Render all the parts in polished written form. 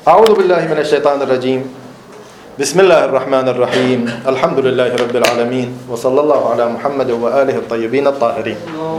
أعوذ بالله من الشيطان الرجيم. بسم الله الرحمن الرحيم. الحمد لله رب العالمين، وصلى الله على محمد وآله الطيبين الطاهرين.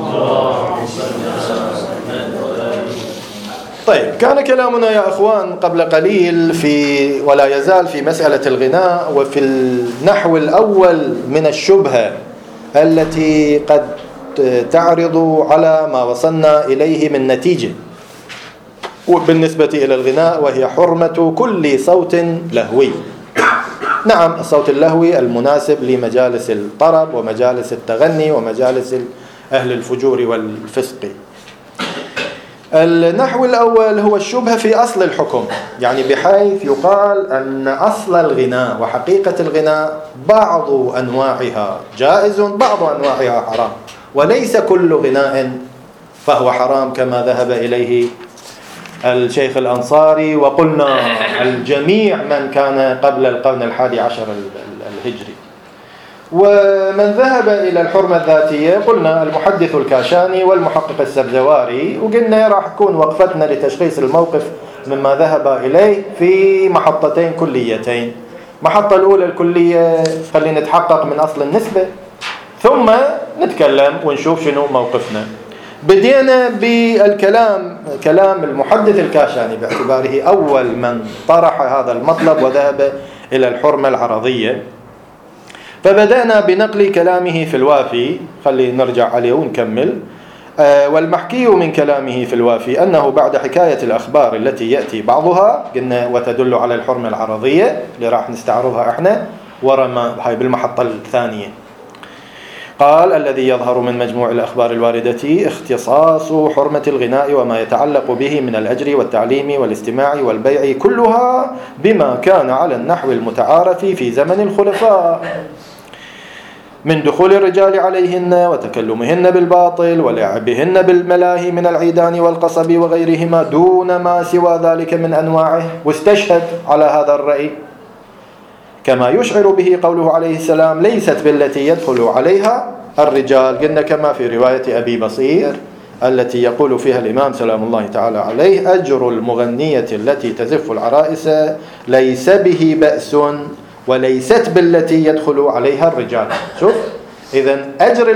طيب، كان كلامنا يا أخوان قبل قليل ولا يزال في مسألة الغناء، وفي النحو الأول من الشبهة التي قد تعرض على ما وصلنا إليه من نتيجة وبالنسبة إلى الغناء، وهي حرمة كل صوت لهوي. نعم، الصوت اللهوي المناسب لمجالس الطرب ومجالس التغني ومجالس أهل الفجور والفسق. النحو الأول هو الشبهة في أصل الحكم، يعني بحيث يقال أن أصل الغناء وحقيقة الغناء بعض أنواعها جائز، بعض أنواعها حرام، وليس كل غناء فهو حرام كما ذهب إليه الشيخ الأنصاري، وقلنا الجميع من كان قبل القرن 11 الهجري. ومن ذهب إلى الحرمة الذاتية قلنا المحدث الكاشاني والمحقق السبزواري، وقلنا راح تكون وقفتنا لتشخيص الموقف مما ذهب إليه في محطتين كليتين. محطة الأولى الكلية، خلينا نتحقق من أصل النسبة، ثم نتكلم ونشوف شنو موقفنا. بدينا كلام المحدث الكاشاني باعتباره أول من طرح هذا المطلب وذهب إلى الحرمة العرضية. فبدأنا بنقل كلامه في الوافي، خلينا نرجع عليه ونكمل. والمحكي من كلامه في الوافي أنه بعد حكاية الأخبار التي يأتي بعضها قلنا وتدل على الحرمة العرضية اللي راح نستعرضها احنا ورا هاي بالمحطة الثانية، قال: الذي يظهر من مجموع الأخبار الواردة اختصاص حرمة الغناء وما يتعلق به من الأجر والتعليم والاستماع والبيع كلها بما كان على النحو المتعارف في زمن الخلفاء من دخول الرجال عليهن وتكلمهن بالباطل ولعبهن بالملاهي من العيدان والقصب وغيرهما دون ما سوى ذلك من أنواعه. واستشهد على هذا الرأي كما يشعر به قوله عليه السلام: ليست بالتي يدخل عليها الرجال، قلنا كما في رواية أبي بصير التي يقول فيها الإمام سلام الله تعالى عليه: أجر المغنية التي تزف العرائس ليس به بأس وليست بالتي يدخل عليها الرجال. شوف، إذن أجر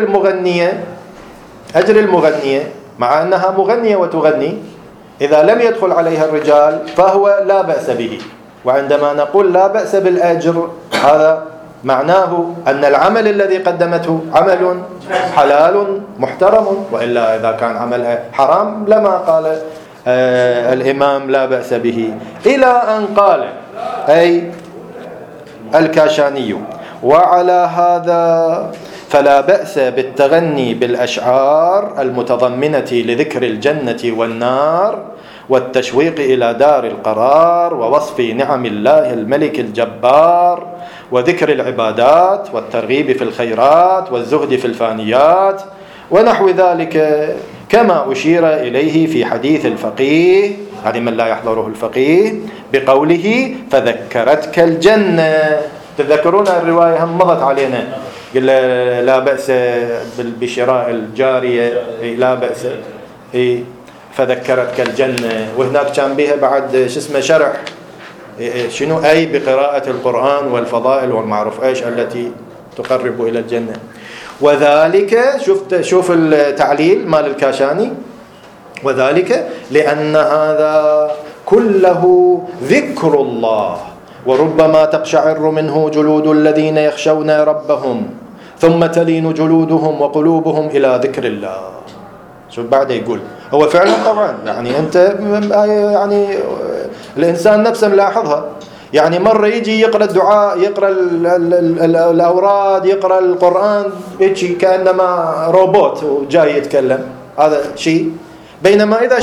المغنية مع أنها مغنية وتغني إذا لم يدخل عليها الرجال فهو لا بأس به. وعندما نقول لا بأس بالأجر هذا معناه أن العمل الذي قدمته عمل حلال محترم، وإلا إذا كان عملها حرام لما قال الإمام لا بأس به. إلى أن قال أي الكاشاني: وعلى هذا فلا بأس بالتغني بالأشعار المتضمنة لذكر الجنة والنار والتشويق إلى دار القرار ووصف نعم الله الملك الجبار وذكر العبادات والترغيب في الخيرات والزهد في الفانيات ونحو ذلك، كما أشير إليه في حديث الفقيه، يعني من لا يحضره الفقيه، بقوله: فذكرتك الجنة. تذكرون الرواية هم مضت علينا، قل لا بأس بشراء الجارية، لا بأس فذكرتك الجنة. وهناك كان بها بعد شرح شنو أي بقراءة القرآن والفضائل والمعروف إيش التي تقرب إلى الجنة. وذلك شوف التعليل مال الكاشاني: وذلك لأن هذا كله ذكر الله، وربما تقشعر منه جلود الذين يخشون ربهم ثم تلين جلودهم وقلوبهم إلى ذكر الله. شوف بعد يقول هو فعلا طبعا يعني أنت يعني الإنسان نفسه ملاحظها، يعني مرة يجي يقرأ الدعاء، يقرأ الأوراد، يقرأ القرآن، يجي كأنما روبوت وجاي يتكلم، هذا شيء. بينما إذا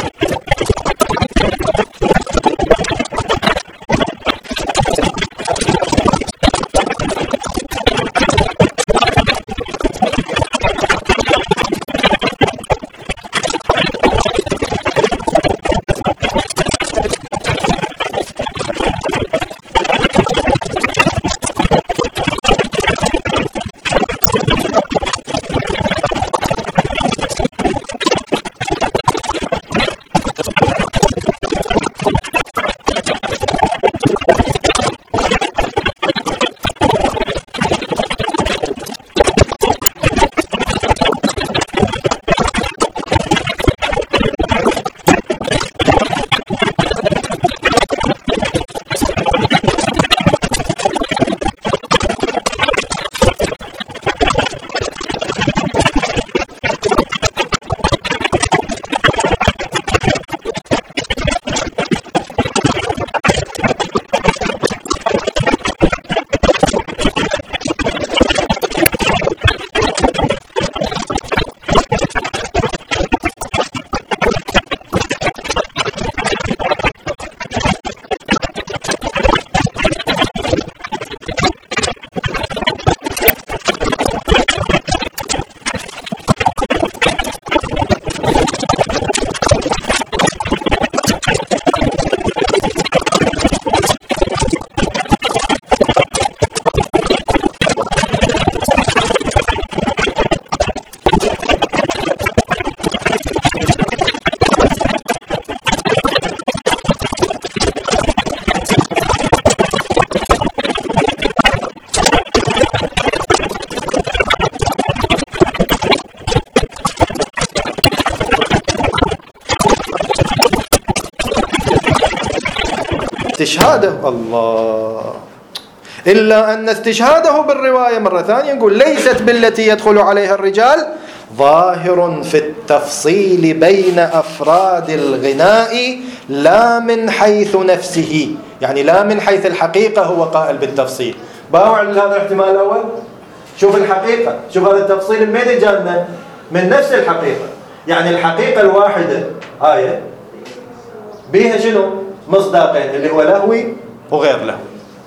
استشهاده الله، إلا أن استشهاده بالرواية مرة ثانية نقول ليست بالتي يدخل عليها الرجال، ظاهر في التفصيل بين أفراد الغناء لا من حيث نفسه، يعني لا من حيث الحقيقة هو قائل بالتفصيل. باوع هذا الاحتمال الأول، شوف الحقيقة، شوف هذا التفصيل من وين جانا؟ من نفس الحقيقة. يعني الحقيقة الواحدة آية بيها شنو؟ مصداقين، اللي هو لهوي وغير لهوي.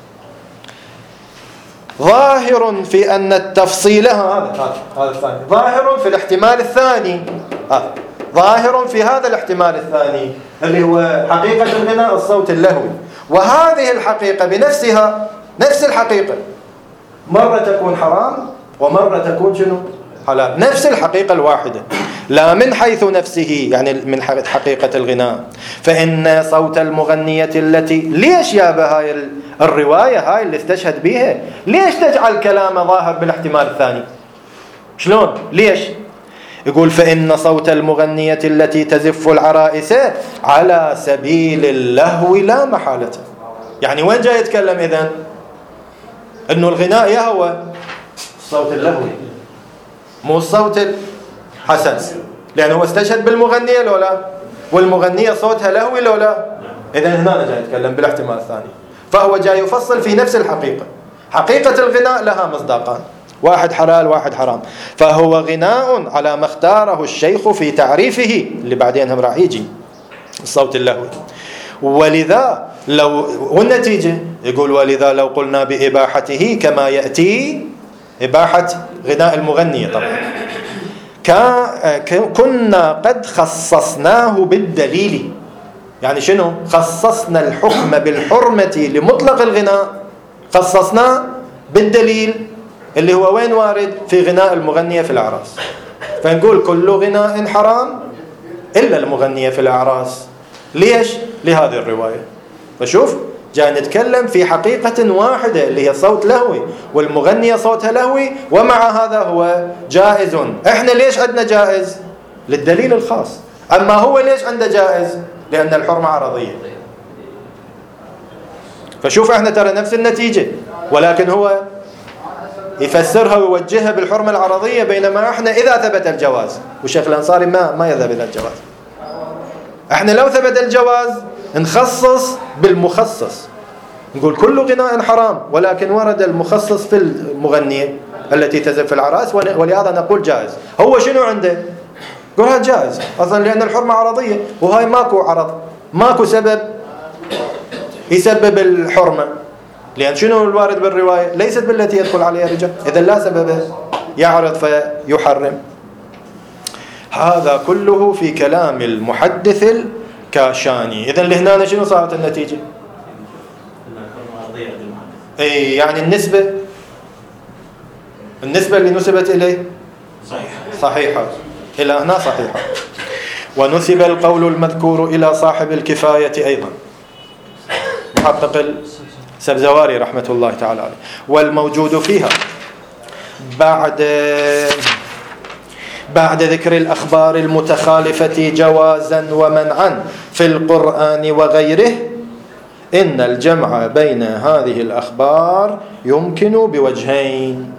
ظاهر في أن التفصيل هذا الثاني، ظاهر في الاحتمال الثاني، ظاهر في هذا الاحتمال الثاني اللي هو حقيقة الغناء الصوت اللهوي. وهذه الحقيقة بنفسها نفس الحقيقة، مرة تكون حرام ومرة تكون شنو؟ حلال، نفس الحقيقة الواحدة، لا من حيث نفسه، يعني من حقيقة الغناء. فإن صوت المغنية التي، ليش يا هاي الرواية هاي اللي استشهد بها ليش تجعل كلامه ظاهر بالاحتمال الثاني؟ شلون؟ ليش؟ يقول فإن صوت المغنية التي تزف العرائس على سبيل اللهو لا محالة. يعني وين جاي يتكلم إذن؟ إنه الغناء يهوى الصوت اللهوي مو الصوت الحسن، لأنه هو استشهد بالمغنية لو لا، والمغنية صوتها لهوي لو لا. إذن هنا جاي يتكلم بالاحتمال الثاني، فهو جاي يفصل في نفس الحقيقة. حقيقة الغناء لها مصداقان، واحد حلال واحد حرام، فهو غناء على ما اختاره الشيخ في تعريفه اللي بعدين هم راح يجي الصوت اللهوي. ولذا والنتيجة يقول ولذا لو قلنا بإباحته كما يأتي إباحة غناء المغنية طبعا كنا قد خصصناه بالدليل. يعني شنو؟ خصصنا الحكم بالحرمة لمطلق الغناء، خصصناه بالدليل اللي هو وين وارد؟ في غناء المغنية في الأعراس. فنقول كل غناء حرام إلا المغنية في الأعراس. ليش؟ لهذه الرواية. فشوف جاي نتكلم في حقيقة واحدة اللي هي صوت لهوي، والمغنية صوتها لهوي، ومع هذا هو جائز. احنا ليش عندنا جائز؟ للدليل الخاص. أما هو ليش عنده جائز؟ لأن الحرمة عرضية. فشوف احنا ترى نفس النتيجة، ولكن هو يفسرها ويوجهها بالحرمة العرضية، بينما احنا إذا ثبت الجواز، والشيخ الأنصاري ما يذهب إلى الجواز. احنا لو ثبت الجواز نخصص بالمخصص، نقول كل غناء حرام، ولكن ورد المخصص في المغنية التي تزف في العراس، ولهذا نقول جائز. هو شنو عنده؟ يقول هذا جائز أصلا لأن الحرمة عرضية، وهاي ماكو عرض، ماكو سبب يسبب الحرمة، لأن شنو الوارد بالرواية؟ ليست بالتي يدخل عليها الرجال، إذا لا سبب يعرض فيحرم. هذا كله في كلام المحدث الكاشاني. إذن لهنا شنو صارت النتيجة؟ أي يعني النسبة اللي نسبت إليه صحيحة، إلى هنا صحيحة. ونسب القول المذكور إلى صاحب الكفاية أيضا، محقق السبزواري رحمة الله تعالى عليه. والموجود فيها بعد ذكر الأخبار المتخالفة جوازا ومنعا في القرآن وغيره، إن الجمع بين هذه الأخبار يمكن بوجهين: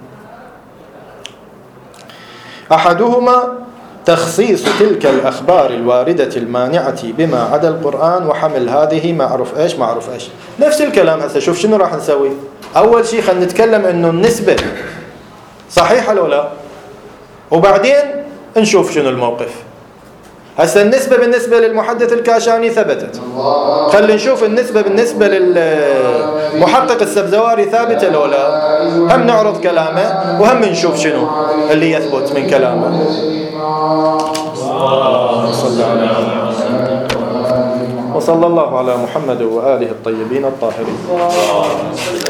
أحدهما تخصيص تلك الأخبار الواردة المانعة بما عدا القرآن، وحمل هذه معروف إيش. نفس الكلام. هسه شوف شنو راح نسوي. أول شيء خلينا نتكلم إنه النسبة صحيحة لو لا، وبعدين نشوف شنو الموقف. هسه النسبة بالنسبة للمحدث الكاشاني ثبتت، خلينا نشوف النسبة بالنسبة للمحقق السبزواري ثابتة لو لا. هم نعرض كلامه وهم نشوف شنو اللي يثبت من كلامه. وصلى الله على محمد وآله الطيبين الطاهرين.